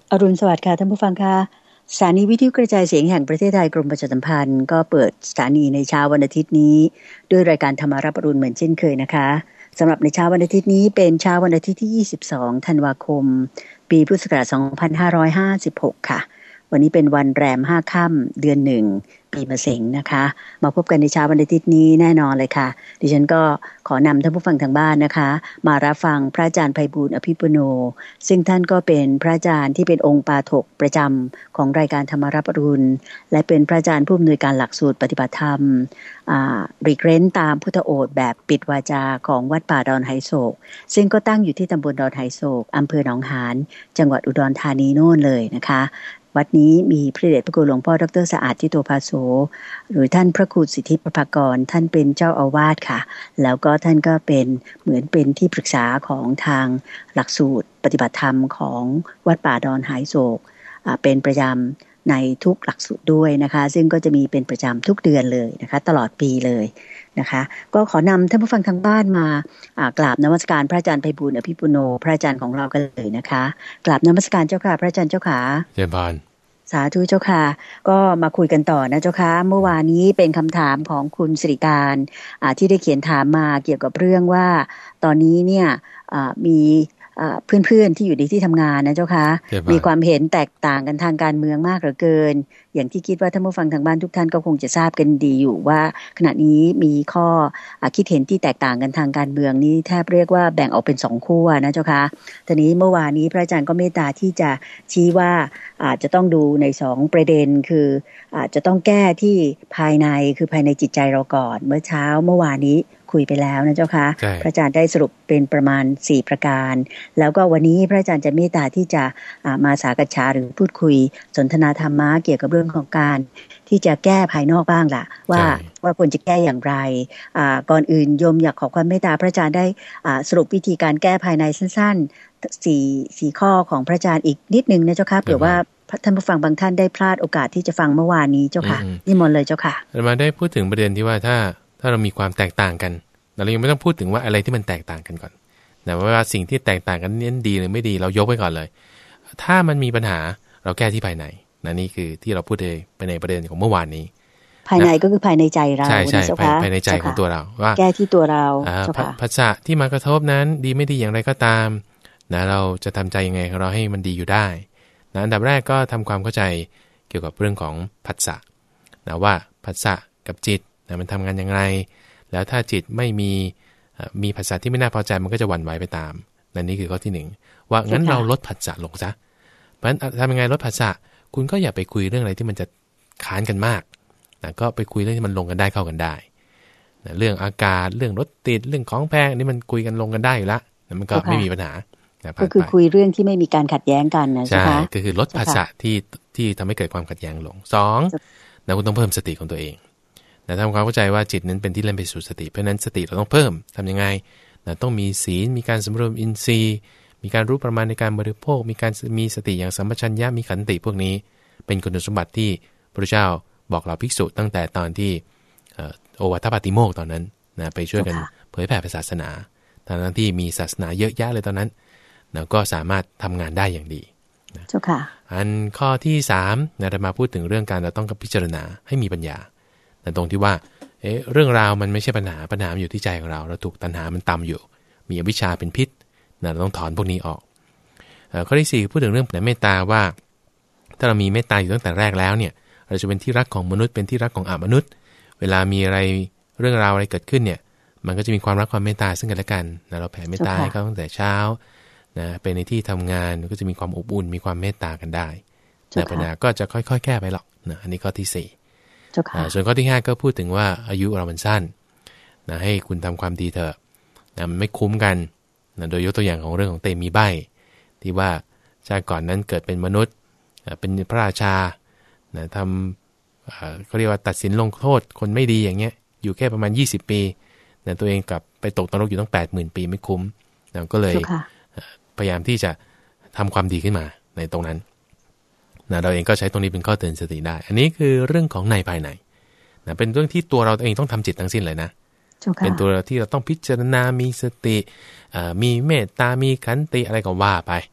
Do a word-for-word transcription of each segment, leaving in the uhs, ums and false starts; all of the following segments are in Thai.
อรุณสวัสดิ์ค่ะท่านผู้ฟังค่ะสถานีวิทยุกระจายเสียงแห่งประเทศไทยกรมประชาสัมพันธ์ก็เปิดสถานีในเช้าวันอาทิตย์นี้ด้วยรายการธรรมารับอรุณเหมือนเช่นเคยนะคะสำหรับในเช้าวันอาทิตย์นี้เป็นเช้าวันอาทิตย์ที่ยี่สิบสองธันวาคมปีพุทธศักราชสองพันห้าร้อยห้าสิบหกค่ะวันนี้เป็นวันแรมห้าค่ำเดือนหนึ่งปีมะเส็งนะคะมาพบกันในเช้าวันอาทิตย์นี้แน่นอนเลยค่ะดิฉันก็ขอนำท่านผู้ฟังทางบ้านนะคะมารับฟังพระอาจารย์ไพบูลย์อภิปุโนซึ่งท่านก็เป็นพระอาจารย์ที่เป็นองค์ปาฐกประจำของรายการธรรมารับอรุณและเป็นพระอาจารย์ผู้อำนวยการหลักสูตรปฏิบัติธรรมรีเกรนตามพุทธโอษฐ์แบบปิดวาจาของวัดป่าดอนไหโศกซึ่งก็ตั้งอยู่ที่ตำบลดอนไหโศกอำเภอหนองหานจังหวัดอุดรธานีโน่นเลยนะคะวัดนี้มีพระเดชพระคุณหลวงพ่อดร.สะอาดทิโตภาโสหรือท่านพระครูสิทธิประภากรท่านเป็นเจ้าอาวาสค่ะแล้วก็ท่านก็เป็นเหมือนเป็นที่ปรึกษาของทางหลักสูตรปฏิบัติธรรมของวัดป่าดอนไหโศกเป็นประจำในทุกหลักสูตรด้วยนะคะซึ่งก็จะมีเป็นประจำทุกเดือนเลยนะคะตลอดปีเลยนะคะก็ขอนำท่านผู้ฟังทางบ้านมากราบนมัสการพระอาจารย์ไพบูลย์อภิปุโนพระอาจารย์ของเรากันเลยนะคะกราบนมัสการเจ้าค่ะพระอาจารย์เจ้าค่ะเจริญพรสาธุเจ้าค่ะก็มาคุยกันต่อนะเจ้าค่ะเมื่อวานนี้เป็นคำถามของคุณสิริการที่ได้เขียนถามมาเกี่ยวกับเรื่องว่าตอนนี้เนี่ยมีเพื่อนๆที่อยู่ในที่ทำงานนะเจ้าค่ะมีความเห็นแตกต่างกันทางการเมืองมากเหลือเกินอย่างที่คิดว่าท่านผู้ฟังทางบ้านทุกท่านก็คงจะทราบกันดีอยู่ว่าขณะนี้มีข้อคิดเห็นที่แตกต่างกันทางการเมืองนี้แทบเรียกว่าแบ่งออกเป็นสองขั้วนะเจ้าค่ะทีนี้เมื่อวานนี้พระอาจารย์ก็เมตตาที่จะชี้ว่าอาจจะต้องดูในสองประเด็นคืออาจจะต้องแก้ที่ภายในคือภายในจิตใจเราก่อนเมื่อเช้าเมื่อวานนี้คุยไปแล้วนะเจ้าค่ะพระอาจารย์ได้สรุปเป็นประมาณสี่ประการแล้วก็วันนี้พระอาจารย์จะเมตตาที่จะมาสักษาหรือพูดคุยสนทนาธรรมะเกี่ยวกับเรื่องของการที่จะแก้ภายนอกบ้างล่ะว่าว่าควรจะแก้อย่างไรก่อนอื่นโยมอยากขอความเมตตาพระอาจารย์ได้สรุปวิธีการแก้ภายในสั้นๆสี่สี่ข้อของพระอาจารย์อีกนิดนึงนะเจ้าค่ะเผื่อว่าท่านผู้ฟังบางท่านได้พลาดโอกาสที่จะฟังเมื่อวานนี้เจ้าค่ะนิมนต์เลยเจ้าค่ะมาได้พูดถึงประเด็นที่ว่าถ้าถ้าเรามีความแตกต่างกันเรายังไม่ต้องพูดถึงว่าอะไรที่มันแตกต่างกันก่อนแต่ว่าสิ่งที่แตกต่างกันนี้ดีหรือไม่ดีเรายกไว้ก่อนเลยถ้ามันมีปัญหาเราแก้ที่ภายในนะนี่คือที่เราพูดไปในประเด็นของเมื่อวานนี้ภายในก็คือภายในใจเราใช่ใช่ภายในใจของตัวเราว่าแก้ที่ตัวเราภาษาที่มากระทบนั้นดีไม่ดีอย่างไรก็ตามนะเราจะทำใจยังไงเราให้มันดีอยู่ได้นะอันดับแรกก็ทำความเข้าใจเกี่ยวกับเรื่องของผัสสะนะว่าผัสสะกับจิตนะมันทำงานอย่างไรแล้วถ้าจิตไม่มีมีผัสสะที่ไม่น่าพอใจมันก็จะหวั่นไหวไปตามนั่นนี่คือข้อที่หนึ่งว่างั้นเราลดผัสสะลงซะเพราะฉะนั้นทำยังไงลดผัสสะคุณก็อย่าไปคุยเรื่องอะไรที่มันจะค้านกันมากนะก็ไปคุยเรื่องที่มันลงกันได้เข้ากันได้นะเรื่องอากาศเรื่องรถติดเรื่องของแพงนี่มันคุยกันลงกันได้อยู่แล้วนะมันก็ไม่มีปัญหาก็คือคุยเรื่องที่ไม่มีการขัดแย้งกันนะใช่ไหมก็คือลดผัสสะที่ที่ทำให้เกิดความขัดแย้งลงสองนะคุณต้องเพิ่มสติของตัวเองนะทำความเข้าใจว่าจิตนั้นเป็นที่เล่นไปสู่สติเพราะนั้นสติเราต้องเพิ่มทำยังไงนะต้องมีศีลมีการสำรวมอินทรีย์มีการรู้ประมาณในการบริโภคมีการมีสติอย่างสัมปชัญญะมีขันติพวกนี้เป็นคุณสมบัติที่พระเจ้าบอกเราภิกษุตั้งแต่ตอนที่โอวัฏปาติโมกข์ตอนนั้นนะไปช่วยกันเผยแผ่ศาสนาตอนนั้นที่มีศาสนาเยอะแยะเลยตอนนั้นนะก็สามารถทำงานได้อย่างดีนะเจ้าค่ะอันข้อที่สามนะจะมาพูดถึงเรื่องการเราต้องพิจารณาให้มีปัญญาแต่ตรงที่ว่าเอ๊ะเรื่องราวมันไม่ใช่ปัญหาปัญหาอยู่ที่ใจของเราเราถูกตัณหามันตำอยู่มีอวิชชาเป็นพิษนะเราต้องถอนพวกนี้ออกเอ่อข้อที่สี่พูดถึงเรื่องเมตตาว่าถ้าเรามีเมตตาอยู่ตั้งแต่แรกแล้วเนี่ยเราจะเป็นที่รักของมนุษย์เป็นที่รักของอมนุษย์เวลามีอะไรเรื่องราวอะไรเกิดขึ้นเนี่ยมันก็จะมีความรักความเมตตาซึ่งกันและกันนะเราแผ่เมตตาให้เขาตั้งแต่เช้านะเป็นในที่ทำงานก็จะมีความอบอุ่นมีความเมตตากันได้แต่ปัญหาก็จะค่อยๆแก้ไปหรอกนะอันนี้ข้อที่สี่ส่วนข้อที่ห้าก็พูดถึงว่าอายุเรามันสั้นนะให้คุณทำความดีเถอะนะมันไม่คุ้มกันนะโดยยกตัวอย่างของเรื่องของเตมีใบที่ว่าชาติก่อนนั้นเกิดเป็นมนุษย์เป็นพระราชานะทำเขาเรียกว่าตัดสินลงโทษคนไม่ดีอย่างเงี้ยอยู่แค่ประมาณยี่สิบปีนะตัวเองกลับไปตกนรกอยู่ตั้ง แปดหมื่น ปีไม่คุ้มนะก็เลยพยายามที่จะทำความดีขึ้นมาในตรงนั้นนะเราเองก็ใช้ตรงนี้เป็นข้อเตือนสติได้อันนี้คือเรื่องของในภายในนะเป็นเรื่องที่ตัวเราเองต้องทำจิตทั้งสิ้นเลยนะเป็นตัวที่เราต้องพิจารณามีสติมีเมตตามีขันติอะไรก็ว่าไป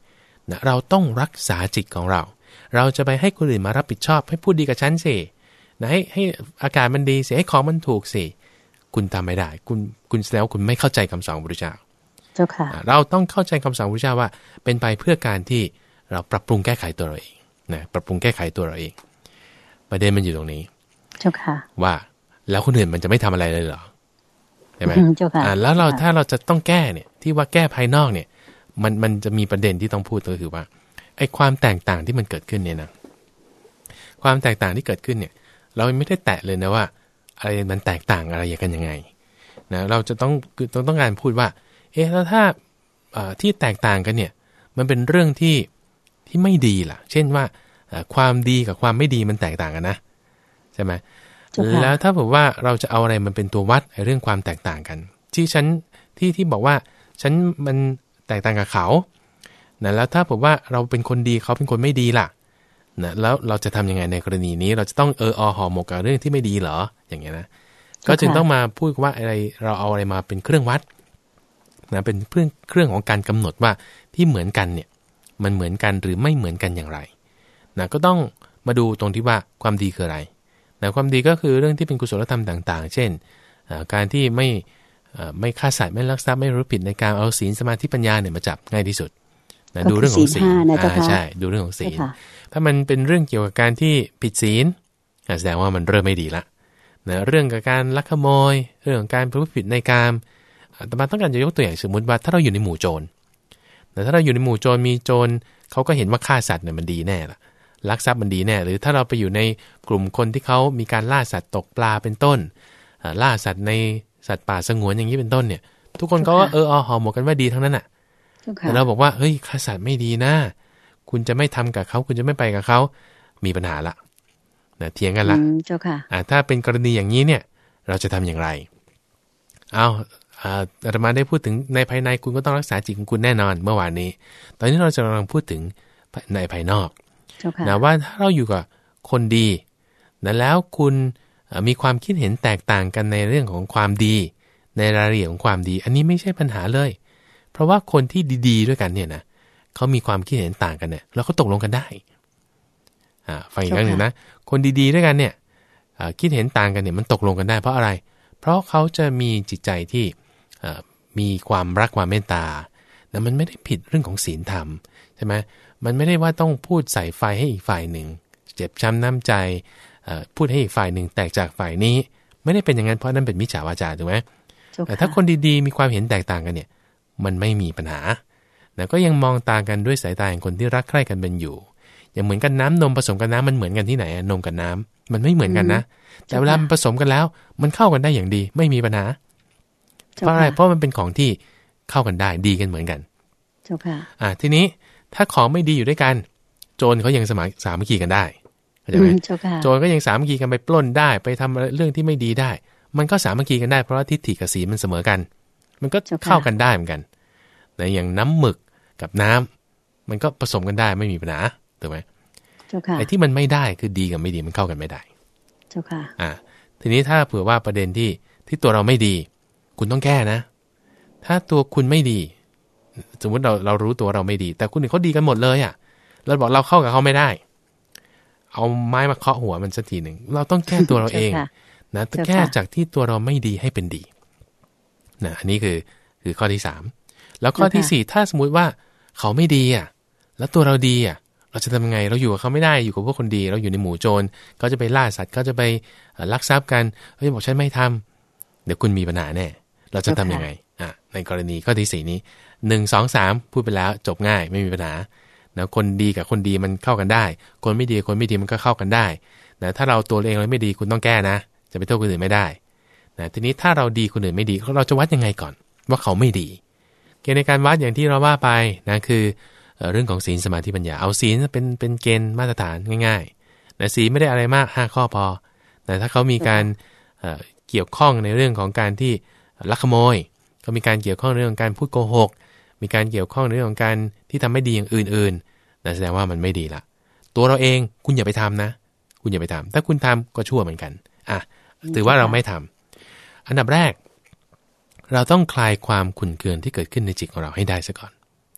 นะเราต้องรักษาจิตของเราเราจะไปให้คนอื่นมารับผิดชอบให้พูดดีกับฉันสินะให้ให้อากาศมันดีสิให้ของมันถูกสิคุณทำไม่ได้คุณคุณแสดงว่าคุณไม่เข้าใจคำสอนพระพุทธเจ้าเจ้าค่ะเราต้องเข้าใจคำสอนพระพุทธเจ้าว่าเป็นไปเพื่อการที่เราปรับปรุงแก้ไขตัวเราเองนะปรับปรุงแก้ไขตัวเราเองประเด็นมันอยู่ตรงนี้เจ้าค่ะว่าแล้วคนอื่นมันจะไม่ทำอะไรเลยเหรอใช่ไหมเจ้าค่ะแล้วเราถ้าเราจะต้องแก้เนี่ยที่ว่าแก้ภายนอกเนี่ยมันมันจะมีประเด็นที่ต้องพูดก็คือว่าไอ้ความแตกต่างที่มันเกิดขึ้นเนี่ยนะความแตกต่างที่เกิดขึ้นเนี่ยเราไม่ได้แตะเลยนะว่าอะไรมันแตกต่างอะไรกันยังไงนะเราจะต้องคือต้องต้องการพูดว่าเอ๊ะแล้วถ้าที่แตกต่างกันเนี่ยมันเป็นเรื่องที่ที่ไม่ดีล่ะเช่นว่าความดีกับความไม่ดีมันแตกต่างกันนะใช่ไหมแล้วถ้าบอกว่าเราจะเอาอะไรมันเป็นตัววัดเรื่องความแตกต่างกันที่ฉันที่ที่บอกว่าฉันมันแตกต่างกับเขานะแล้วถ้าบอกว่าเราเป็นคนดีเขาเป็นคนไม่ดีล่ะนะแล้วเราจะทำยังไงในกรณีนี้เราจะต้องเอออห่อหมกกับเรื่องที่ไม่ดีเหรออย่างเงี้ยนะก็จึงต้องมาพูดว่าอะไรเราเอาอะไรมาเป็นเครื่องวัดนะเป็นเครื่องเครื่องของการกำหนดว่าที่เหมือนกันเนี่ยมันเหมือนกันหรือไม่เหมือนกันอย่างไรนะก็ต้องมาดูตรงที่ว่าความดีคืออะไรนะความดีก็คือเรื่องที่เป็นกุศลธรรมต่างๆเช่นการที่ไม่ไม่ฆ่าสัตว์ไม่ลักทรัพย์ไม่รู้ผิดในการเอาศีลสมาธิปัญญาเนี่ยมาจับง่ายที่สุดนะดูเรื่องของศีลใช่ดูเรื่องของศีลถ้ามันเป็นเรื่องเกี่ยวกับการที่ผิดศีลแสดงว่ามันเริ่มไม่ดีละนะเรื่องกับการลักขโมยเรื่องของการประพฤติผิดในกามอาตมาต้องการจะยกตัวอย่างสมมติว่าถ้าเราอยู่ในหมู่โจรแต่ถ้าเราอยู่ในหมู่โจรมีโจรเขาก็เห็นว่าฆ่าสัตว์เนี่ยมันดีแน่ละลักทรัพย์มันดีแน่หรือถ้าเราไปอยู่ในกลุ่มคนที่เขามีการล่าสัตว์ตกปลาเป็นต้นล่าสัตว์ในสัตว์ป่าสงวนอย่างนี้เป็นต้นเนี่ยทุกคนก็ว่าเออห่อหมกกันว่าดีทั้งนั้นอ่ะแต่เราบอกว่าเฮ้ยฆ่าสัตว์ไม่ดีนะคุณจะไม่ทำกับเขาคุณจะไม่ไปกับเขามีปัญหาละนะเถียงกันละเจ้าค่ะถ้าเป็นกรณีอย่างนี้เนี่ยเราจะทำอย่างไรเอาอาตมาได้พูดถึงในภายในคุณก็ต้องรักษาจิตของคุณแน่นอนเมื่อวานนี้ตอนนี้เราจะกำลังพูดถึงในภายนอกนะว่าถ้าเราอยู่กับคนดีนะแล้วคุณมีความคิดเห็นแตกต่างกันในเรื่องของความดีในรายละเอียดของความดีอันนี้ไม่ใช่ปัญหาเลยเพราะว่าคนที่ดีๆด้วยกันเนี่ยนะเขามีความคิดเห็นต่างกันเนี่ยแล้วเขาตกลงกันได้อ่าฟังอีกครั้งหนึ่งนะคนดีๆด้วยกันเนี่ยคิดเห็นต่างกันเนี่ยมันตกลงกันได้เพราะอะไรเพราะเขาจะมีจิตใจที่มีความรักความเมตตาแต่มันไม่ได้ผิดเรื่องของศีลธรรมใช่ไหมมันไม่ได้ว่าต้องพูดใส่ไฟให้อีกฝ่ายหนึ่งเจ็บช้ำน้ำใจพูดให้อีกฝ่ายหนึ่งแตกจากฝ่ายนี้ไม่ได้เป็นอย่างนั้นเพราะนั่นเป็นมิจฉาวาจาถูกไหมแต่ถ้าคนดีๆมีความเห็นแตกต่างกันเนี่ยมันไม่มีปัญหาแต่ก็ยังมองตากันด้วยสายตาของคนที่รักใคร่กันเป็นอยู่อย่างเหมือนกันน้ำนมผสมกันน้ำมันเหมือนกันที่ไหนนมกับน้ำมันไม่เหมือนกันนะแต่เวลามันผสมกันแล้วมันเข้ากันได้อย่างดีไม่มีปัญหาเพราะอะไรเพราะมันเป็นของที่เข้ากันได้ดีกันเหมือนกันเจ้าค่ะอ่าทีนี้ถ้าของไม่ดีอยู่ด้วยกันโจรเขายังสมัครสามัคคีกันได้เข้าใจไหมโจรก็ยังสามัคคีกันไปปล้นได้ไปทำเรื่องที่ไม่ดีได้มันก็สามัคคีกันได้เพราะว่าทิฏฐิกับศีลมันเสมอกันมันก็เข้ากันได้เหมือนกันแต่อย่างน้ำหมึกกับน้ำมันก็ผสมกันได้ไม่มีปัญหาถูกไหมไอ้ที่มันไม่ได้คือดีกับไม่ดีมันเข้ากันไม่ได้เจ้าค่ะอ่าทีนี้ถ้าเผื่อว่าประเด็นที่ที่ตัวเราไม่ดีคุณต้องแก้นะถ้าตัวคุณไม่ดีสมมติเราเรารู้ตัวเราไม่ดีแต่คุณอื่นเขาดีกันหมดเลยอ่ะเราบอกเราเข้ากับเขาไม่ได้เอาไม้มาเคาะหัวมันสักทีหนึ่งเราต้องแก้ตัวเราเองนะแก้จากที่ตัวเราไม่ดีให้เป็นดีนะอันนี้คือคือข้อที่สามแล้วข้อที่สี่ถ้าสมมุติว่าเขาไม่ดีอ่ะแล้วตัวเราดีอ่ะเราจะทำยังไงเราอยู่กับเขาไม่ได้อยู่กับพวกคนดีเราอยู่ในหมู่โจรเขาจะไปล่าสัตว์เขาจะไปลักทรัพย์กันเฮ้ยบอกฉันไม่ทำเดี๋ยวคุณมีปัญหาแน่เราจะทำยังไงอ่ะในกรณีข้อที่สี่นี้หนึ่งสองสามพูดไปแล้วจบง่ายไม่มีปัญหานะคนดีกับคนดีมันเข้ากันได้คนไม่ดีคนไม่ดีมันก็เข้ากันได้นะถ้าเราตัวเองเราไม่ดีคุณต้องแก้นะจะไปโทษคนอื่นไม่ได้นะทีนี้ถ้าเราดีคนอื่นไม่ดีเราจะวัดยังไงก่อนว่าเขาไม่ดีเกณฑ์ในการวัดอย่างที่เราว่าไปนะคือเรื่องของศีลสมาธิปัญญาเอาศีลเป็นเป็นเกณฑ์มาตรฐานง่ายๆนะศีลไม่ได้อะไรมากห้าข้อพอแต่ถ้าเขามีการเอ่อเกี่ยวข้องในเรื่องของการที่ลักขโมยก็มีการเกี่ยวข้องในเรื่องของการพูดโกหกมีการเกี่ยวข้องในเรื่องของการที่ทำไม่ดีอย่างอื่นๆนั่นแสดงว่ามันไม่ดีละตัวเราเองคุณอย่าไปทำนะคุณอย่าไปทำถ้าคุณทำก็ชั่วเหมือนกันอ่ะถือว่าเราไม่ทำอันดับแรกเราต้องคลายความขุ่นเคืองที่เกิดขึ้นในจิตของเราให้ได้ซะก่อน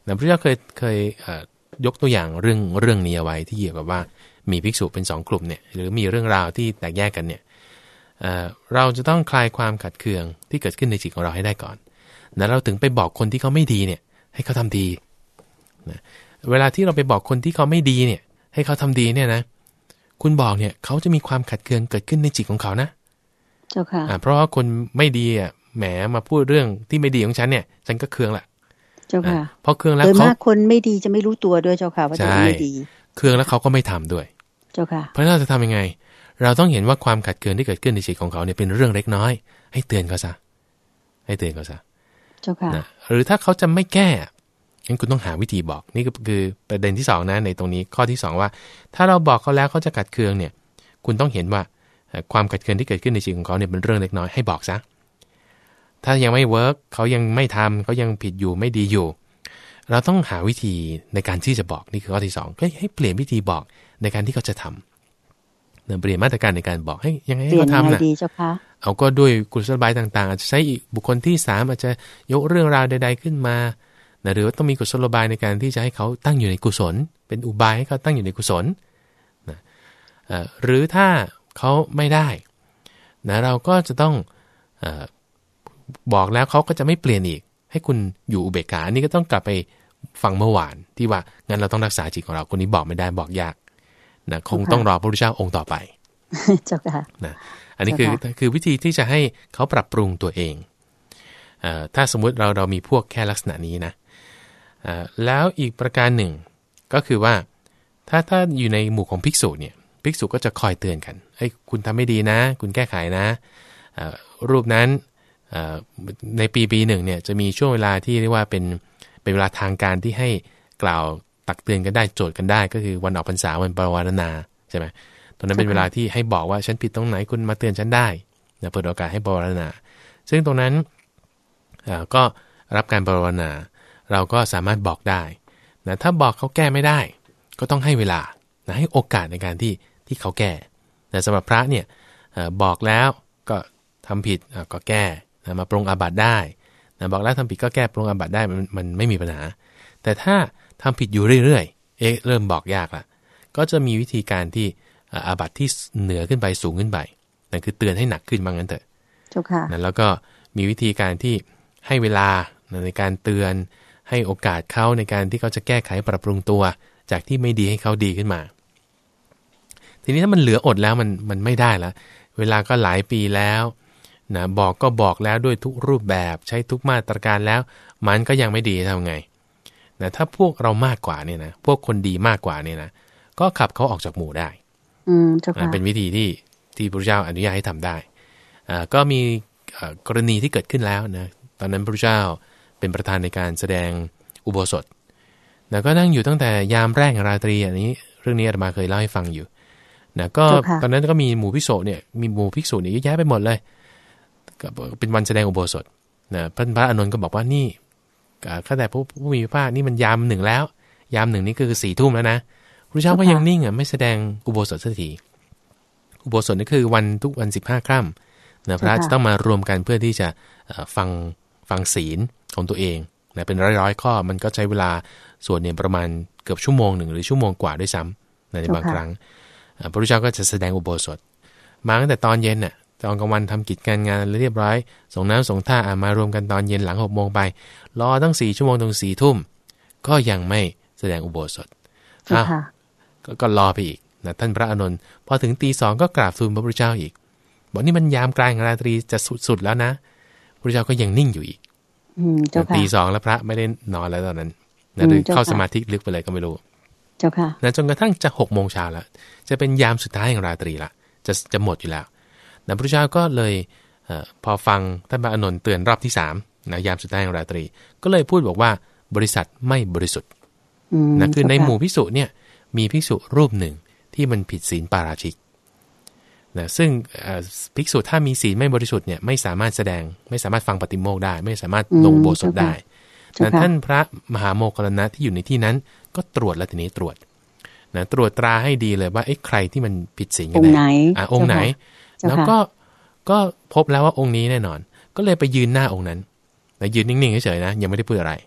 พระพุทธเจ้าเคยเคยยกตัวอย่างเรื่องเรื่องนี้เอาไว้ที่เกี่ยวกับว่ามีภิกษุเป็นสองกลุ่มเนี่ยหรือมีเรื่องราวที่แตกแยกกันเนี่ย เอ่อ เราจะต้องคลายความขัดเคืองที่เกิดขึ้นในจิตของเราให้ได้ก่อนนะเราถึงไปบอกคนที่เขาไม่ดีเนี่ยให้เขาทำดีนะเวลาที่เราไปบอกคนที่เขาไม่ดีเนี่ยให้เขาทำดีเนี่ยนะคุณบอกเนี่ยเขาจะมีความขัดเคืองเกิดขึ้นในจิตของเขานะเจ้าค่ะเพราะว่าคนไม่ดีอ่ะแหมมาพูดเรื่องที่ไม่ดีของฉันเนี่ยฉันก็เคืองแหละเจ้าค่ะพอเคืองแล้วเขาคนไม่ดีจะไม่รู้ตัวด้วยเจ้าค่ะว่าตัวเองไม่ดีเคืองแล้วเขาก็ไม่ทำด้วยเจ้าค่ะเพราะเราจะทำยังไงเราต้องเห็นว่าความขัดเคืองที่เกิดขึ้นในจิตของเขาเนี่ยเป็นเรื่องเล็กน้อยให้เตือนเขาซะให้เตือนเขาซะเจ้าค่ะนะหรือถ้าเขาจะไม่แก้งั้นคุณต้องหาวิธีบอกนี่ก็คือประเด็นที่สองนะในตรงนี้ข้อที่สองว่าถ้าเราบอกเขาแล้วเขาจะขัดเคืองเนี่ยคุณต้องเห็นว่าความขัดเคืองที่เกิดขึ้นในจิตของเขาเนี่ยเป็นเรื่องเล็กน้อยให้บอกซะถ้ายังไม่เวิร์กเขายังไม่ทำเขายังผิดอยู่ไม่ดีอยู่เราต้องหาวิธีในการที่จะบอกนี่คือข้อที่สองก็ให้เปลี่ยนวิธีบอกในการที่เขาจะทำเปลี่ยนมาตรการในการบอกให้ยังไงให้เขาทำนะเอาก็ด้วยกุศโลบายต่างๆอาจจะใช้อีกบุคคลที่สามอาจจะยกเรื่องราวใดๆขึ้นมาหรือว่าต้องมีกุศโลบายในการที่จะให้เขาตั้งอยู่ในกุศลเป็นอุบายให้เขาตั้งอยู่ในกุศลนะหรือถ้าเขาไม่ได้นะเราก็จะต้องเอ่อบอกแล้วเขาก็จะไม่เปลี่ยนอีกให้คุณอยู่อุเบกขาอันนี้ก็ต้องกลับไปฟังเมื่อวานที่ว่างั้นเราต้องรักษาจิตของเราคนนี้บอกไม่ได้บอกยากนะคงต้องรอพระพุทธเจ้าองค์ต่อไปเจ้าค่ะนะอันนี้คือคือวิธีที่จะให้เขาปรับปรุงตัวเองเอ่อถ้าสมมุติเราเรามีพวกแค่ลักษณะนี้นะเอ่อแล้วอีกประการหนึ่งก็คือว่าถ้าถ้าอยู่ในหมู่ของภิกษุเนี่ยภิกษุก็จะคอยเตือนกันเฮ้ยคุณทำไม่ดีนะคุณแก้ไขนะรูปนั้นในปีปีหนึ่งเนี่ยจะมีช่วงเวลาที่เรียกว่าเป็นเป็นเวลาทางการที่ให้กล่าวตักเตือนกันได้โจทย์กันได้ก็คือวันออกพรรษาวันปวารณาใช่ไหมตรงนั้นเป็นเวลาที่ให้บอกว่าฉันผิดตรงไหนคุณมาเตือนฉันได้นะเปิดโอกาสให้ปวารณาซึ่งตรงนั้นก็รับการปวารณาเราก็สามารถบอกได้นะถ้าบอกเขาแก้ไม่ได้ก็ต้องให้เวลานะให้โอกาสในการที่ที่เขาแก้แต่สำหรับพระเนี่ยบอกแล้วก็ทำผิดก็แก้นะมาปรงอาบัติได้นะบอกแล้วทำผิดก็แก้ปรงอาบัติได้มันมันไม่มีปัญหาแต่ถ้าทำผิดอยู่เรื่อยๆเอ๊ะเริ่มบอกยากละก็จะมีวิธีการที่อาบัติที่เหนือขึ้นไปสูงขึ้นไปนั่นคือเตือนให้หนักขึ้นว่างั้นเถอะนะแล้วก็มีวิธีการที่ให้เวลาในการเตือนให้โอกาสเขาในการที่เขาจะแก้ไขปรับปรุงตัวจากที่ไม่ดีให้เขาดีขึ้นมาทีนี้ถ้ามันเหลืออดแล้วมันมันไม่ได้แล้วเวลาก็หลายปีแล้วนะบอกก็บอกแล้วด้วยทุกรูปแบบใช้ทุกมาตรการแล้วมันก็ยังไม่ดีทำไงนะถ้าพวกเรามากกว่าเนี่ยนะพวกคนดีมากกว่าเนี่ยนะก็ขับเขาออกจากหมู่ได้อืมเจ้าค่ะเป็นวิธีที่ที่พระเจ้าอนุญาตให้ทำได้อ่าก็มีกรณีที่เกิดขึ้นแล้วนะตอนนั้นพระเจ้าเป็นประธานในการแสดงอุโบสถนะก็นั่งอยู่ตั้งแต่ยามแรกของราตรีอันนี้เรื่องนี้อาตมาเคยเล่าให้ฟังอยู่นะก็ตอนนั้นก็มีหมู่ภิกษุเนี่ยมีหมู่ภิกษุเนี่ยเยอะแยะไปหมดเลยก็เป็นวันแสดงอุโบสถนะพระพระอานนท์ก็บอกว่านี่ข้าแต่ผู้ผู้มีพระภาคนี่มันยามหนึ่งแล้วยามหนึ่งนี่คือสี่ทุ่มแล้วนะพระเจ้าก็ยังนิ่งอ่ะไม่แสดงอุโบสถสักทีอุโบสถนี่คือวันทุกวันสิบห้าค่ำนะพระจะต้องมารวมกันเพื่อที่จะฟังฟังศีลของตัวเองนะเป็นร้อยๆข้อมันก็ใช้เวลาส่วนเนี่ยประมาณเกือบชั่วโมงหนึ่งหรือชั่วโมงกว่าด้วยซ้ำในบางครั้งพระพุทธเจ้าก็จะแสดงอุโบสถมาตั้งแต่ตอนเย็นน่ะตอนกลางวันทำกิจการงานเรียบร้อยส่งน้ำส่งท่ามารวมกันตอนเย็นหลังหกโมงไปรอตั้งสี่ชั่วโมงถึงสี่ทุ่มก็ยังไม่แสดงอุโบสถก็รอไปอีกนะท่านพระอานนท์พอถึงตีสองก็กราบทูลพระพุทธเจ้าอีกบอกนี่มันยามกลางราตรีจะสุดๆแล้วนะพระพุทธเจ้าก็ยังนิ่งอยู่อีกตีสองแล้วพระไม่ได้นอนแล้วตอนนั้นนะหรือเข้าสมาธิลึกไปเลยก็ไม่รู้เจ้าค่ะนะจนกระทั่งจะหกโมงเช้าแล้วจะเป็นยามสุดท้ายของราตรีละจะจะหมดอยู่แล้วนะพระพุทธเจ้าก็เลยเอ่อพอฟังท่านพระอานนท์เตือนรอบที่สามนะยามสุดท้ายของราตรีก็เลยพูดบอกว่าบริษัทไม่บริสุทธิ์นะคือในหมู่ภิกษุเนี่ยมีภิกษุรูปหนึ่งที่มันผิดศีลปาราชิกนะซึ่งภิกษุถ้ามีศีลไม่บริสุทธิ์เนี่ยไม่สามารถแสดงไม่สามารถฟังปฏิโมกข์ได้ไม่สามารถลงอุโบสถได้แต่ท่านพระมหาโมคคัลลานะที่อยู่ในที่นั้นก็ตรวจแล้วทีนี้ตรวจนะตรวจตราให้ดีเลยว่าไอ้ใครที่มันผิดศีลกันแน่อ่ะองค์ไหนแล้วก็ก็พบแล้วว่าองค์นี้แน่นอนก็เลยไปยืนหน้าองค์นั้นนะยืนนิ่งๆเฉยๆนะยังไม่ได้พูดอะไร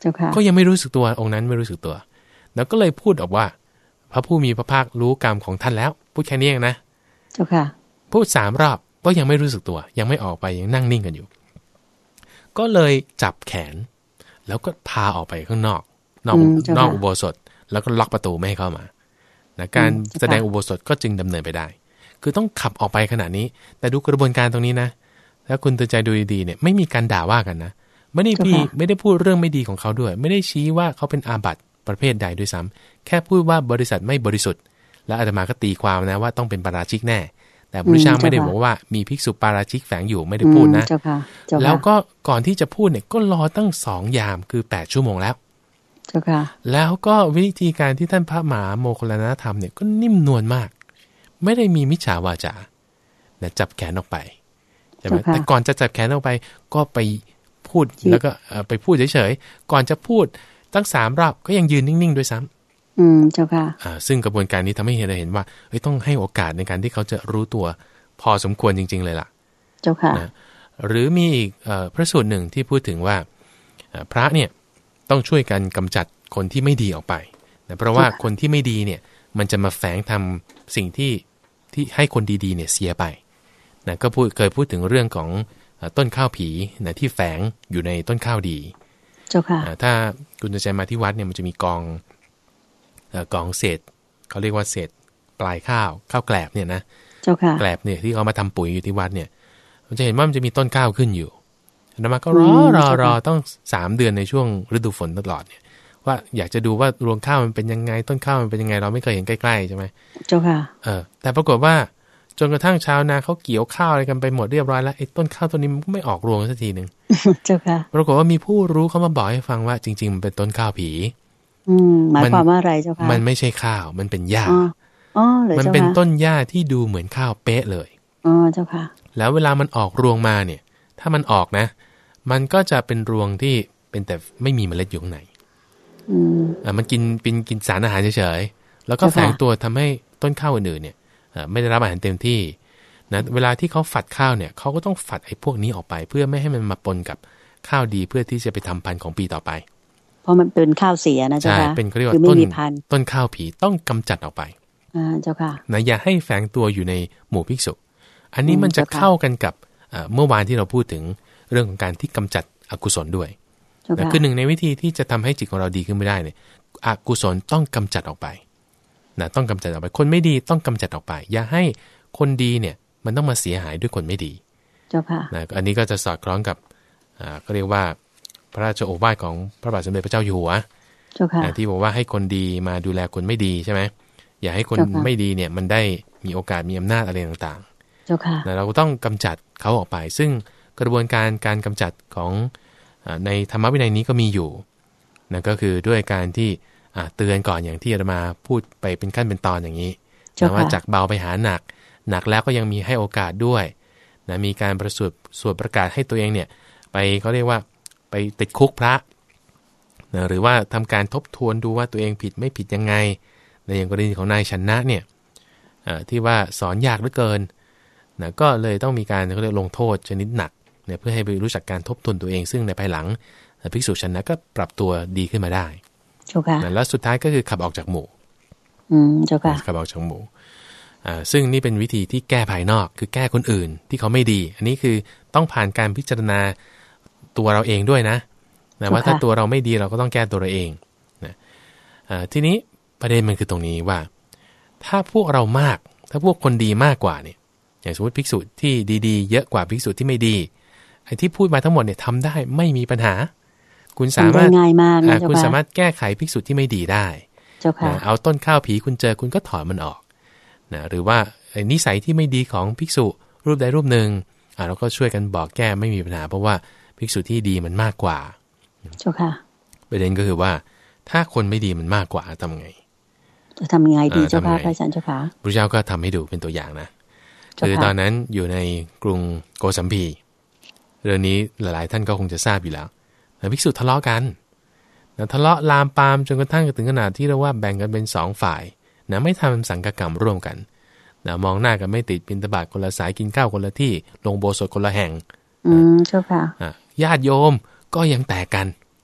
ก็ยังไม่รู้สึกตัวองค์นั้นไม่รู้สึกตัวแล้วก็เลยพูดออกว่าพระผู้มีพระภาครู้กรรมของท่านแล้วพูดแค่นี้เองนะเจ้าค่ะพูดสามรอบก็ยังไม่รู้สึกตัวยังไม่ออกไปยังนั่งนิ่งกันอยู่ก็เลยจับแขนแล้วก็พาออกไปข้างนอกนอกนอกอุโบสถแล้วก็ล็อกประตูไม่ให้เข้ามานะการแสดงอุโบสถก็จึงดำเนินไปได้คือต้องขับออกไปขนาดนี้แต่ดูกระบวนการตรงนี้นะถ้าคุณตั้งใจดูดีๆเนี่ยไม่มีการด่าว่ากันนะไม่ได้พี่ไม่ได้พูดเรื่องไม่ดีของเขาด้วยไม่ได้ชี้ว่าเขาเป็นอาบัติประเภทใดด้วยซ้ำแค่พูดว่าบริษัทไม่บริสุทธิ์แล้วอาตมาก็ตีความนะว่าต้องเป็นปาราชิกแน่แต่พระพุทธเจ้าไม่ได้บอกว่ามีภิกษุปาราชิกแฝงอยู่ไม่ได้พูดนะแล้วก็ก่อนที่จะพูดเนี่ยก็รอตั้งสองยามคือแปดชั่วโมงแล้วแล้วก็วิธีการที่ท่านพระมหาโมคคัลลานธรรมเนี่ยก็นิ่มนวลมากไม่ได้มีมิจฉาวาจาจับแขนออกไปใช่ไหมแต่ก่อนจะจับแขนออกไปก็ไปพูดแล้วก็ไปพูดเฉยๆก่อนจะพูดตั้งสามรอบก็ยังยืนนิ่งๆด้วยซ้ำอืมเจ้าค่ะอ่าซึ่งกระบวนการนี้ทำให้เราเห็นว่าเฮ้ยต้องให้โอกาสในการที่เขาจะรู้ตัวพอสมควรจริงๆเลยล่ะเจ้าค่ะนะหรือมีอีกพระสูตรหนึ่งที่พูดถึงว่าพระเนี่ยต้องช่วยกันกำจัดคนที่ไม่ดีออกไปนะเพราะว่าคนที่ไม่ดีเนี่ยมันจะมาแฝงทำสิ่งที่ที่ให้คนดีๆเนี่ยเสียไปนะก็พูดเคยพูดถึงเรื่องของต้นข้าวผีนะที่แฝงอยู่ในต้นข้าวดีเจ้าค่ะถ้าคุณจะใจมาที่วัดเนี่ยมันจะมีกองกองเศษเขาเรียกว่าเศษปลายข้าวข้าวแกลบเนี่ยนะเจ้าค่ะแกลบเนี่ยที่เขามาทำปุ๋ยอยู่ที่วัดเนี่ยมันจะเห็นว่ามันจะมีต้นข้าวขึ้นอยู่แล้วมาก็รอรอรอต้องสามเดือนในช่วงฤดูฝนตลอดเนี่ยว่าอยากจะดูว่ารวงข้าวมันเป็นยังไงต้นข้าวมันเป็นยังไงเราไม่เคยเห็นใกล้ๆใช่ไหมเจ้าค่ะเออแต่ปรากฏว่าจนกระทั่งชาวนาเขาเกี่ยวข้าวอะไรกันไปหมดเรียบร้อยแล้วไอ้ต้นข้าวตัวนี้มันไม่ออกรวงสักทีนึงเจ้าค่ะปรากฏว่ามีผู้รู้เขามาบอกให้ฟังว่าจริงๆมันเป็นต้นข้าวผีอืมหมายความว่าอะไรเจ้าค่ะมันไม่ใช่ข้าวมันเป็นหญ้าอ๋อเลยมันเป็นต้นหญ้าที่ดูเหมือนข้าวเป๊ะเลยอ๋อเจ้าค่ะแล้วเวลามันออกรวงมาเนี่ยถ้ามันออกนะมันก็จะเป็นรวงที่เป็นแต่ไม่มีเมล็ดอยู่ข้างในอืมอ่ามันกินเป็นกินสารอาหารเฉยๆแล้วก็แฝงตัวทำให้ต้นข้าวอื่นๆเนี่ยไม่ได้รับอาหารเต็มที่นะเวลาที่เขาฝัดข้าวเนี่ยเขาก็ต้องฝัดไอ้พวกนี้ออกไปเพื่อไม่ให้มันมาปนกับข้าวดีเพื่อที่จะไปทำพันธุ์ของปีต่อไปเพราะมันเป็นข้าวเสียนะเจ้าค่ะใช่เป็นเขาเรียกว่าต้นต้นข้าวผีต้องกำจัดออกไปอ่าเจ้าค่ะนะอย่าให้แฝงตัวอยู่ในหมู่ภิกษุอันนี้มันจะเข้ากันกับเมื่อวานที่เราพูดถึงเรื่องของการที่กำจัดอกุศลด้วยนะคือหนึ่งในวิธีที่จะทำให้จิตของเราดีขึ้นไม่ได้เนี่ยอกุศลต้องกำจัดออกไปนะต้องกำจัดออกไปคนไม่ดีต้องกำจัดออกไปอย่าให้คนดีเนี่ยมันต้องมาเสียหายด้วยคนไม่ดีเจ้าค่ะนะอันนี้ก็จะสอดคล้องกับอ่าก็เรียกว่าพระราชโอวาทของพระบาทสมเด็จพระเจ้าอยู่หัวเจ้าค่ะที่บอกว่าให้คนดีมาดูแลคนไม่ดีใช่ไหมอย่าให้คนไม่ดีเนี่ยมันได้มีโอกาสมีอำนาจอะไรต่างๆเจ้าค่ะนะเราต้องกำจัดเขาออกไปซึ่งกระบวนการการกำจัดของในธรรมวินัยนี้ก็มีอยู่นะก็คือด้วยการที่เตือนก่อนอย่างที่อาตมาพูดไปเป็นขั้นเป็นตอนอย่างนี้นะว่าจากเบาไปหาหนักหนักแล้วก็ยังมีให้โอกาสด้วยนะมีการประสูติสวดประกาศให้ตัวเองเนี่ยไปเขาเรียกว่าไปติดคุกพระนะหรือว่าทำการทบทวนดูว่าตัวเองผิดไม่ผิดยังไงในอย่างกรณีของนายชนะเนี่ยที่ว่าสอนยากเหลือเกินนะก็เลยต้องมีการเขาเรียกลงโทษชนิดหนักเนี่ยเพื่อให้ไปรู้จักการทบทวนตัวเองซึ่งในภายหลังภิกษุชนะก็ปรับตัวดีขึ้นมาได้เจ้าค่ะแล้วสุดท้ายก็คือขับออกจากหมู่อืมเจ้าค่ะขับออกจากหมู่อ่าซึ่งนี่เป็นวิธีที่แก้ภายนอกคือแก้คนอื่นที่เขาไม่ดีอันนี้คือต้องผ่านการพิจารณาตัวเราเองด้วยนะนะว่าถ้าตัวเราไม่ดีเราก็ต้องแก้ตัวเราเองนะอ่าทีนี้ประเด็นมันคือตรงนี้ว่าถ้าพวกเรามากถ้าพวกคนดีมากกว่าเนี่ยอย่างสมมติภิกษุที่ดีๆเยอะกว่าภิกษุที่ไม่ดีไอ้ที่พูดมาทั้งหมดเนี่ยทำได้ไม่มีปัญหาคุณสามารถง่ายมากนะคุณสามารถแก้ไขภิกษุที่ไม่ดีได้นะเอาต้นข้าวผีคุณเจอคุณก็ถอนมันออกนะหรือว่านิสัยที่ไม่ดีของภิกษุรูปใดรูปหนึ่งอ่าเราก็ช่วยกันบอกแก้ไม่มีปัญหาเพราะว่าภิกษุที่ดีมันมากกว่าเจ้าค่ะประเด็นก็คือว่าถ้าคนไม่ดีมันมากกว่าทำไงจะทำยังไงดีเจ้าค่ะพระอาจารย์เจ้าค่ะพระเจ้าก็ทำให้ดูเป็นตัวอย่างนะคือตอนนั้นอยู่ในกรุงโกสัมพีเรื่องนี้หลายๆท่านก็คงจะทราบอยู่แล้วภิกษุทะเลาะกันนะทะเลาะลามปามจนกระทั่งถึงขนาดที่เรียกว่าแบ่งกันเป็นสองฝ่ายนะไม่ทำสังฆกรรมร่วมกันนะมองหน้ากันไม่ติดบิณฑบาตคนละสายกินข้าวคนละที่ลงโบสถ์คนละแห่งอืมเจ้าค่ะญาติโยมก็ยังแตกกัน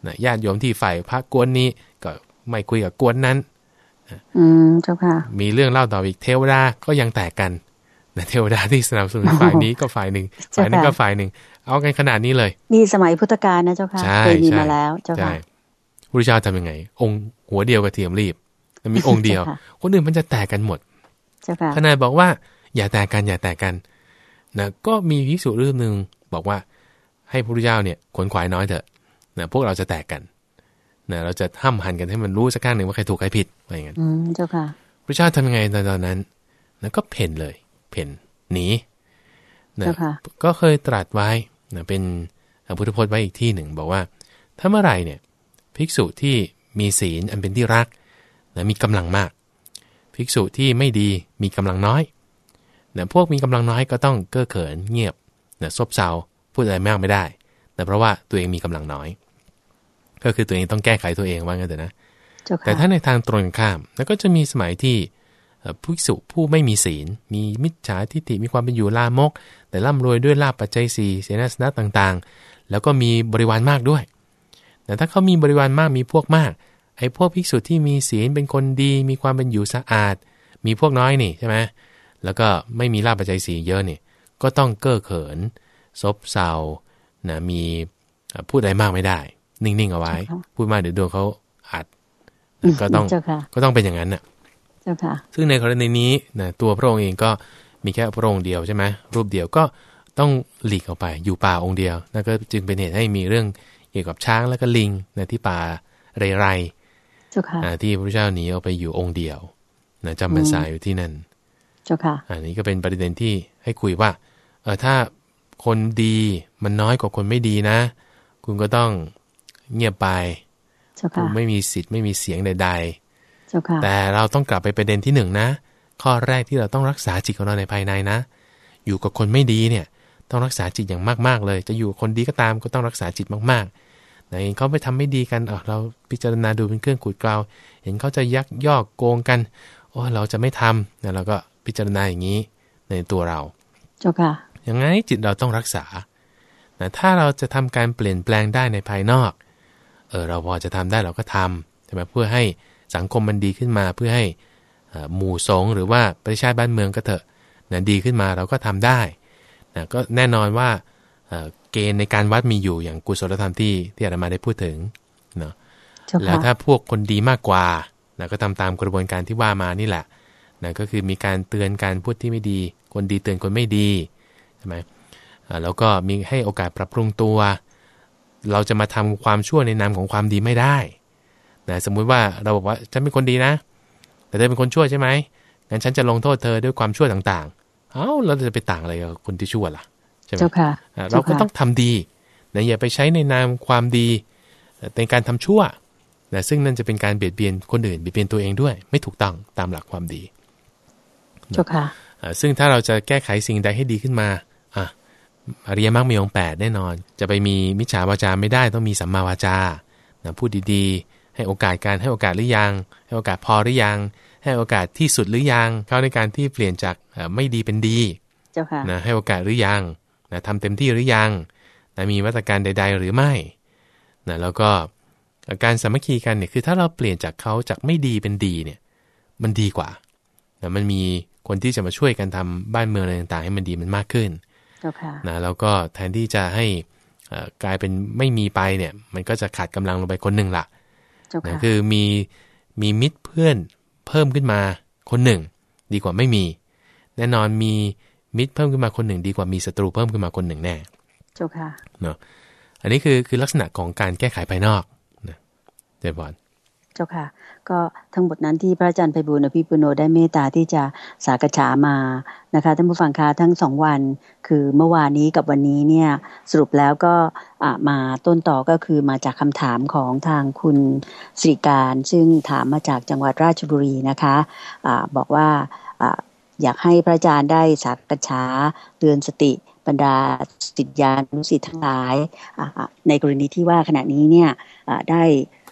นะญาติโยมที่ฝ่ายพระกวนนี้ก็ไม่คุยกับกวนนั้นอืมเจ้าค่ะมีเรื่องเล่าต่ออีกเทวดาก็ยังแตกกันนะเทวดาที่สนับสนุนฝ่ายนี้ก็ฝ่ายหนึ่งฝ่ายนี้ก็ฝ่ายหนึ่งเอากันขนาดนี้เลยนี่สมัยพุทธกาลนะเจ้าค่ะเคยมีมาแล้วเจ้าค่ะพระพุทธเจ้าทำยังไงองค์หัวเดียวกระเทียมรีบมีองค์เดียวคนอื่นมันจะแตกกันหมดขนาดบอกว่าอย่าแตกกันอย่าแตกกันนะก็มีภิกษุรูปนึงบอกว่าให้พระพุทธเจ้าเนี่ยขวนขวายน้อยเถอะนะพวกเราจะแตกกันนะเราจะห้ำหันกันให้มันรู้สักข้างหนึ่งว่าใครถูกใครผิดอะไรอย่างเงี้ยอืมเจ้าค่ะพระเจ้าทำยังไงตอนนั้นนะก็เพ่นเลยเพ่นหนีนะก็เคยตรัสไว้นะเป็นพุทธพจน์ไว้อีกที่หนึ่งบอกว่าถ้าเมื่อไหร่เนี่ยภิกษุที่มีศีลอันเป็นที่รักนะมีกำลังมากภิกษุที่ไม่ดีมีกำลังน้อยนะพวกมีกำลังน้อยก็ต้องเก้อเขินเงียบนะซบเซาพูดอะไรมากไม่ได้นะเพราะว่าตัวเองมีกำลังน้อยก็คือตัวเองต้องแก้ไขตัวเองว่างั้นเถอะนะแต่ถ้าในทางตรงข้ามแล้วก็จะมีสมัยที่ภิกษุผู้ไม่มีศีลมีมิจฉาทิฏฐิมีความเป็นอยู่ลามกแต่ร่ำรวยด้วยลาภปัจจัยสี่เสนาสนะต่างๆแล้วก็มีบริวารมากด้วยแต่ถ้าเขามีบริวารมากมีพวกมากไอ้พวกภิกษุที่มีศีลเป็นคนดีมีความเป็นอยู่สะอาดมีพวกน้อยนี่ใช่ไหมแล้วก็ไม่มีลาภปัจจัยสี่เยอะนี่ก็ต้องเก้อเขินซบเซานะมีพูดอะไรมากไม่ได้นิ่งๆเอาไว้พูดมากเดี๋ยวโดนเขาอัดก็ต้องก็ต้องเป็นอย่างนั้นน่ะซึ่งในกรณีนี้นะตัวพระองค์เองก็มีแค่พระองค์เดียวใช่ไหมรูปเดียวก็ต้องหลีกออกไปอยู่ป่าองค์เดียวนั่นก็จึงเป็นเหตุให้มีเรื่องเกี่ยวกับช้างและก็ลิงนะที่ป่าเรไรที่พระเจ้าหนีออกไปอยู่องค์เดียวนะจำพรรษาอยู่ที่นั่นอันนี้ก็เป็นประเด็นที่ให้คุยว่าเออถ้าคนดีมันน้อยกว่าคนไม่ดีนะคุณก็ต้องเงียบไปคุณไม่มีสิทธิ์ไม่มีเสียงใดๆแต่เราต้องกลับไปประเด็นที่หนึ่งนะข้อแรกที่เราต้องรักษาจิตของเราในภายในนะอยู่กับคนไม่ดีเนี่ยต้องรักษาจิตอย่างมากๆเลยจะอยู่คนดีก็ตามก็ต้องรักษาจิตมากๆไหนเขาไปทำไม่ดีกันเออเราพิจารณาดูเป็นเครื่องขูดเกลาเห็นเขาจะยักยอกโกงกันโอ้เราจะไม่ทำนะเราก็พิจารณาอย่างนี้ในตัวเราเจ้าค่ะยังไงจิตเราต้องรักษานะถ้าเราจะทำการเปลี่ยนแปลงได้ในภายนอกเออเราพอจะทำได้เราก็ทำใช่ไหมเพื่อให้สังคมมันดีขึ้นมาเพื่อให้หมู่สงฆ์หรือว่าประชาชนบ้านเมืองก็เถอะนะดีขึ้นมาเราก็ทำได้นะก็แน่นอนว่าเกณฑ์ในการวัดมีอยู่อย่างกุศลธรรมที่ที่อาตมาได้พูดถึงเนาะแล้วถ้าพวกคนดีมากกว่านะก็ทำตามกระบวนการที่ว่ามานี่แหละนะก็คือมีการเตือนการพูดที่ไม่ดีคนดีเตือนคนไม่ดีใช่ไหมแล้วก็มีให้โอกาสปรับปรุงตัวเราจะมาทำความชั่วในนามของความดีไม่ได้นะสมมุติว่าเราบอกว่าฉันเป็นคนดีนะแต่เธอเป็นคนชั่วใช่ไหมงั้นฉันจะลงโทษเธอด้วยความชั่วต่างๆเอ้าเราจะไปต่างอะไรกับคนที่ชั่วล่ะใช่ไหมเราก็ต้องทำดีนะอย่าไปใช้ในนามความดีในการทำชั่วนะซึ่งนั่นจะเป็นการเบียดเบียนคนอื่นเบียดเบียนตัวเองด้วยไม่ถูกต้องตามหลักความดีเจ้าค่ะซึ่งถ้าเราจะแก้ไขสิ่งใดให้ดีขึ้นมาอ่ะอริยมรรคมีองค์แปดแน่นอนจะไปมีมิจฉาวาจาไม่ได้ต้องมีสัมมาวาจานะพูดดีๆให้โอกาสการให้โอกาสหรือยังให้โอกาสพอหรือยังให้โอกาสที่สุดหรือยังเข้าในการที่เปลี่ยนจากไม่ดีเป็นดีเจ้าค่ะนะให้โอกาสหรือยังนะทำเต็มที่หรือยังนะมีมาตรการใดๆหรือไม่นะแล้วก็การสามัคคีกันเนี่ยคือถ้าเราเปลี่ยนจากเขาจากไม่ดีเป็นดีเนี่ยมันดีกว่านะมันมีคนที่จะมาช่วยกันทำบ้านเมืองอะไรต่างๆให้มันดีมันมากขึ้นนะแล้วก็แทนที่จะให้กลายเป็นไม่มีไปเนี่ยมันก็จะขาดกำลังลงไปคนหนึ่งละนะคือมีมีมิตรเพื่อนเพิ่มขึ้นมาคนหนึ่งดีกว่าไม่มีแน่นอนมีมิตรเพิ่มขึ้นมาคนหนึ่งดีกว่ามีศัตรูเพิ่มขึ้นมาคนหนึ่งแน่เจ้าค่ะเนาะอันนี้คือคือลักษณะของการแก้ไขภายนอกนะเจริญพรเจ้าค่ะก็ทั้งหมดนั้นที่พระอาจารย์ไพบูลย์อภิปุโนได้เมตตาที่จะสากฉามานะคะท่านผู้ฟังคะทั้งสองวันคือเมื่อวานนี้กับวันนี้เนี่ยสรุปแล้วก็มาต้นต่อก็คือมาจากคำถามของทางคุณสิริการซึ่งถามมาจากจังหวัดราชบุรีนะคะอะบอกว่าอะอยากให้พระอาจารย์ได้สากฉาเตือนสติบรรดาศิษยานุศิษย์ทั้งหลายในกรณีที่ว่าขณะนี้เนี่ยได้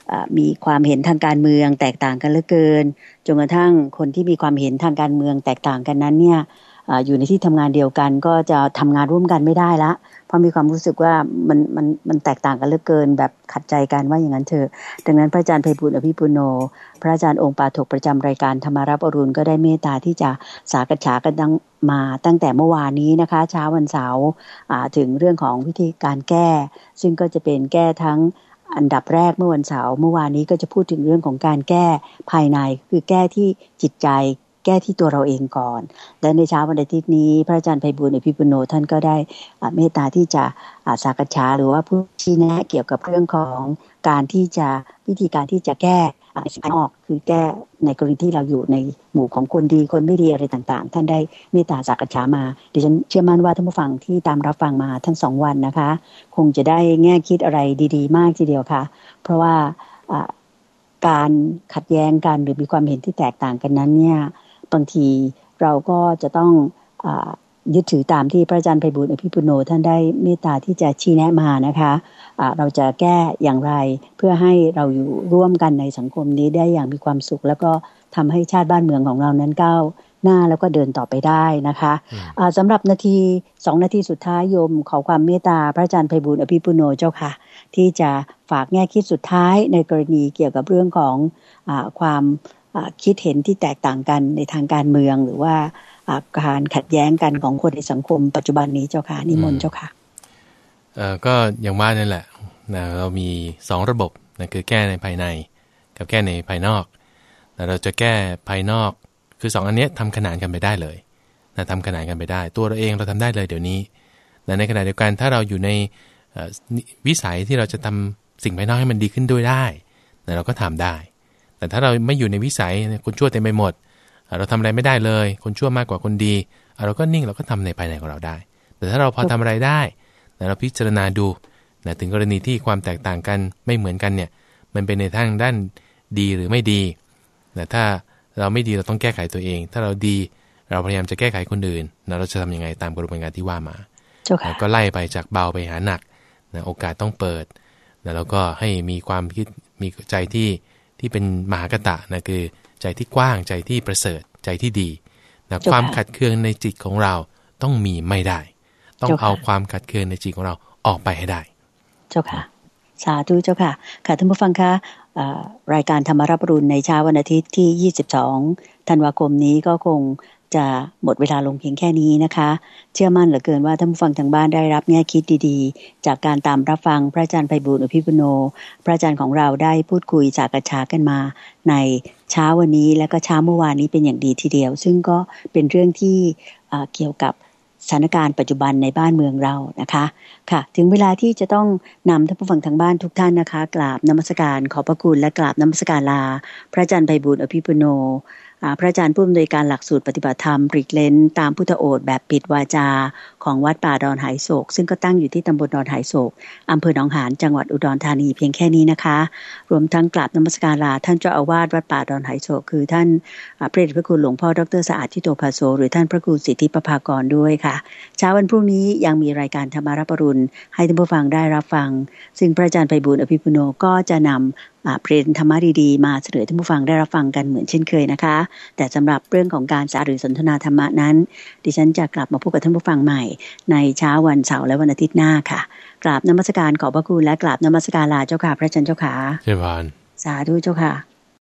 มีความเห็นทางการเมืองแตกต่างกันเหลือเกินจนกระทั่งคนที่มีความเห็นทางการเมืองแตกต่างกันนั้นเนี่ยอยู่ในที่ทำงานเดียวกันก็จะทำงานร่วมกันไม่ได้ละเพราะมีความรู้สึกว่ามันมันมันแตกต่างกันเหลือเกินแบบขัดใจกันว่าอย่างนั้นเถอะดังนั้นพระอาจารย์ไพบูลย์อภิปุโนพระอาจารย์องค์ปาฐกประจำรายการธรรมารับอรุณก็ได้เมตตาที่จะสากฉากันดังมาตั้งแต่เมื่อวานนี้นะคะเช้าวันเสาร์ถึงเรื่องของวิธีการแก้ซึ่งก็จะเป็นแก้ทั้งอันดับแรกเมื่อวันเสาร์เมื่อวานนี้ก็จะพูดถึงเรื่องของการแก้ภายในคือแก้ที่จิตใจแก้ที่ตัวเราเองก่อนและในเช้าวันอาทิตย์นี้พระอาจารย์ไพบูลย์อภิปุโนท่านก็ได้เมตตาที่จะสากฉาหรือว่าผู้ชี้แนะเกี่ยวกับเรื่องของการที่จะวิธีการที่จะแก้สิ่งออกคือแก้ในกรณีที่เราอยู่ในหมู่ของคนดีคนไม่ดีอะไรต่างๆท่านได้เมตตาสากฉามาดิฉันเชื่อมั่นว่าท่านผู้ฟังที่ตามรับฟังมาทั้งสองวันนะคะคงจะได้แง่คิดอะไรดีๆมากทีเดียวค่ะเพราะว่าการขัดแย้งกันหรือมีความเห็นที่แตกต่างกันนั้นเนี่ยบางทีเราก็จะต้องอ่ายึดถือตามที่พระอาจารย์ไพบูลย์อภิปุโนท่านได้เมตตาที่จะชี้แนะมานะคะอ่าเราจะแก้อย่างไรเพื่อให้เราอยู่ร่วมกันในสังคมนี้ได้อย่างมีความสุขแล้วก็ทำให้ชาติบ้านเมืองของเรานั้นก้าวหน้าแล้วก็เดินต่อไปได้นะคะอ่าสำหรับนาทีสองนาทีสุดท้ายโยมขอความเมตตาพระอาจารย์ไพบูลย์อภิปุโนเจ้าค่ะที่จะฝากแง่คิดสุดท้ายในกรณีเกี่ยวกับเรื่องของอ่าความคิดเห็นที่แตกต่างกันในทางการเมืองหรือว่าการขัดแย้งกันของคนในสังคมปัจจุบันนี้เจ้าค่ะนิมนต์เจ้าค่ะเอ่อก็อย่างว่านั่นแหละนะเรามีสองระบบนะคือแก้ในภายในกับแก้ในภายนอกนะเราจะแก้ภายนอกคือสองอันนี้ทำขนานกันไปได้เลยนะทำขนานกันไปได้ตัวเราเองเราทำได้เลยเดี๋ยวนี้นะในขณะเดียวกันถ้าเราอยู่ในวิสัยที่เราจะทำสิ่งภายนอกให้มันดีขึ้นด้วยได้นะเราก็ทำได้แต่ถ้าเราไม่อยู่ในวิสัยคนชั่วเต็มไปหมดเราทำอะไรไม่ได้เลยคนชั่วมากกว่าคนดีเราก็นิ่งเราก็ทำในภายในของเราได้แต่ถ้าเราพอทำอะไรได้เราพิจารณาดูนะถึงกรณีที่ความแตกต่างกันไม่เหมือนกันเนี่ยมันเป็นในทางด้านดีหรือไม่ดีนะถ้าเราไม่ดีเราต้องแก้ไขตัวเองถ้าเราดีเราพยายามจะแก้ไขคนอื่นนะเราจะทำยังไงตามกระบวนการที่ว่ามาก็ไล่ไปจากเบาไปหาหนักนะโอกาสต้องเปิดนะแล้วก็ให้มีความคิดมีใจที่ที่เป็นมหากตะนะคือใจที่กว้างใจที่ประเสริฐใจที่ดีนะความขัดเคืองในจิตของเราต้องมีไม่ได้ต้องเอาความขัดเคืองในจิตของเราออกไปให้ได้เจ้าค่ะสาธุเจ้าค่ะค่ะท่านผู้ฟังคะรายการธรรมารับอรุณในเช้าวันอาทิตย์ที่ยี่สิบสองธันวาคมนี้ก็คงจะหมดเวลาลงเพียงแค่นี้นะคะเชื่อมั่นเหลือเกินว่าท่านผู้ฟังทางบ้านได้รับแง่คิดดีๆจากการตามรับฟังพระอาจารย์ไพบูลย์อภิปุโนพระอาจารย์ของเราได้พูดคุยสากฉากันมาในเช้าวันนี้และก็เช้าเมื่อวานนี้เป็นอย่างดีทีเดียวซึ่งก็เป็นเรื่องที่เกี่ยวกับสถานการณ์ปัจจุบันในบ้านเมืองเรานะคะค่ะถึงเวลาที่จะต้องนำท่านผู้ฟังทางบ้านทุกท่านนะคะกราบนมัสการขอบพระคุณและกราบนมัสการลาพระอาจารย์ไพบูลย์อภิปุโนพระอาจารย์ผู้อำนวยการหลักสูตรปฏิบัติธรรมปลีกเลนตามพุทธโอษฐ์แบบปิดวาจาของวัดป่าดอนหายโศกซึ่งก็ตั้งอยู่ที่ตำบลดอนหายโศกอำเภอหนองหานจังหวัดอุดรธานีเพียงแค่นี้นะคะรวมทั้งกราบนมัสการลาท่านเจ้าอาวาสวัดป่าดอนหายโศกคือท่านพระเดชพระคุณหลวงพ่อดร.สะอาดทิโตภาโสหรือท่านพระครูสิทธิประภากรด้วยค่ะเช้าวันพรุ่งนี้ยังมีรายการธรรมารับอรุณให้ท่านผู้ฟังได้รับฟังซึ่งพระอาจารย์ไพบูลย์อภิปุโนก็จะนำเพลงธรรมะดีๆมาเสนอท่านผู้ฟังได้รับฟังกันเหมือนเช่นเคยนะคะแต่สำหรับเรื่องของการสารือสนทนาธรรมะนั้นดิฉันจะกลับมาพบกับท่านผู้ฟังใหม่ในเช้าวันเสาร์และวันอาทิตย์หน้าค่ะกราบนมัสการขอบพระคุณและกราบนมัสการลาเจ้าค่ะพระอาจารย์เจ้าค่ะเจ้าพานสาธุเจ้าค่ะ